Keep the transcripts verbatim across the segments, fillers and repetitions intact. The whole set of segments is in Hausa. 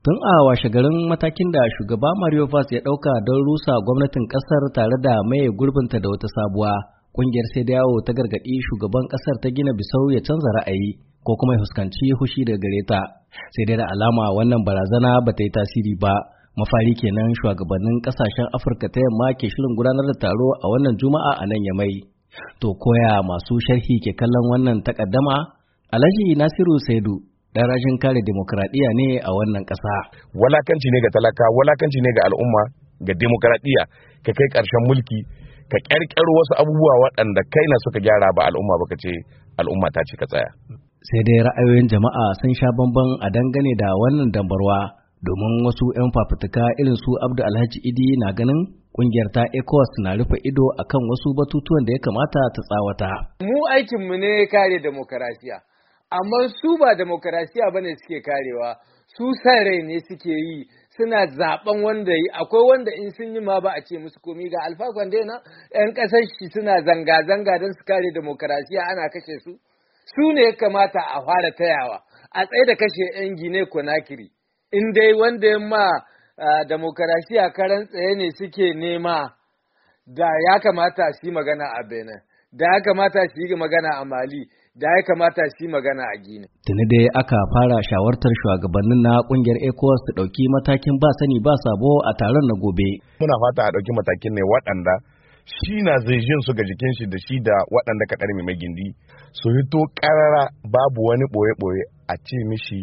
Tun a washe garin matakin da shugaba Mario Vaz ya ɗauka don rusa gwamnatin ƙasar tare da maye gurbinta da wata sabuwa, ƙungiyar Sediyawo ta gargaɗi shugaban ƙasar ta Gina Bisau ya canza ra'ayi ko kuma ya fuskanci hushi daga gare ta. Sai dai da alama wannan barazana ba ta yi tasiri ba. Mafari kenan shugabannin ƙasashen Afirka ta yamma ke shirin gudanar da taro a wannan Juma'a a nan Yamai. To koya masu sharhi ke kallon wannan takaddama? Alhaji Nasiru Saidu dan rashin kare demokradiyya ne a wannan ƙasa. Walakanci ne ga talaka, walakanci ne ga al'umma, ga demokradiyya, ka kai ƙarshen mulki, ka ƙirƙiro wasu abubuwa waɗanda kai na suka gyara ba al'umma ba ka ce al'umma ta ce ka tsaya. Sai dai ra'ayoyin jama'a sun sha bamban a dangane da wannan dambarwa, domin wasu 'yan fafutuka irin su Abdu Alhaji Idi na ganin ƙungiyar ta ECOWAS na rufe ido akan wasu batutuwan da ya kamata ta tsawata. Mu aikinmu ne kare demokarasiya. Amma su ba demokarasiya bane suke karewa, su san rai ne suke yi, suna zaben wanda yi, akwai wanda in sun yi ma ba a ce musu komi. Ga Alpha Conde na yan kasar shi suna zanga-zanga don su kare demokarasiya ana kashe su, su ne kamata a fara tayawa, a tsaye da kashe yan Gine Conakry. In dai wanda ya ma demokarasiya karan tsaye ne suke nema, da ya kamata su yi magana a Benin, da ya kamata su yi magana a Mali, da ya kamata shi magana a Gini. Tuni dai aka fara shawartar shugabannin na kungiyar ECOWAS su ɗauki matakin ba sani ba sabo a taron na gobe. Muna fata a ɗauki matakin ne waɗanda shi na zai jin su ga jikin shi da shi da waɗanda ka ɗarmi mai gindi su hito ƙarara babu wani ɓoye-ɓoye a ce mishi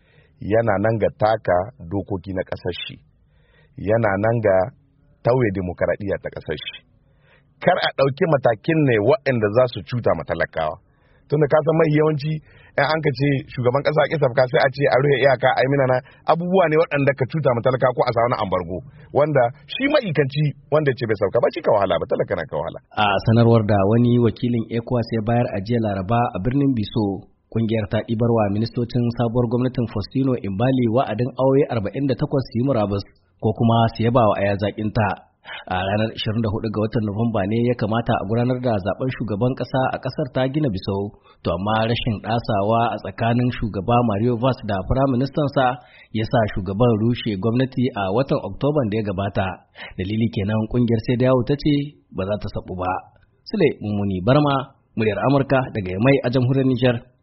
yana nan ga taka dokoki na ƙasar shi, yana nan ga tauye demokaradiyya ta ƙasar shi. Kar a ɗauki matakin ne waɗanda za su cuta matalakawa. Tunda ka san mai yawanci in an ka ce shugaban kasa ki sabka sai a ce a rufe iyaka a yi na abubuwa ne waɗanda ka cuta ma talaka ko a sa wani ambargo wanda shi maikanci wanda ce bai sauka ba shi ka wahala ba talaka na ka wahala. A sanarwar da wani wakilin ECOWAS ya bayar a jiya Laraba a birnin Biso, kungiyar ta ɗibarwa ministocin sabuwar gwamnatin Faustino Imbali wa'adin aure arba'in da takwas su yi murabus ko kuma su yaba wa aya zaƙin ta. A ranar ashirin da hudu ga watan Nuwamba ne ya kamata a gudanar da zaben shugaban kasa a kasar ta Gina Bisau, to amma rashin ɗasawa a tsakanin shugaba Mario Vaz da firaministansa ya sa shugaban rushe gwamnati a watan Oktoban da ya gabata. Dalili kenan kungiyar Sediyawo ta ce ba za ta sabu ba. Sule Mummuni Barma, muryar Amurka daga Yamai a jamhuriyar Nijar.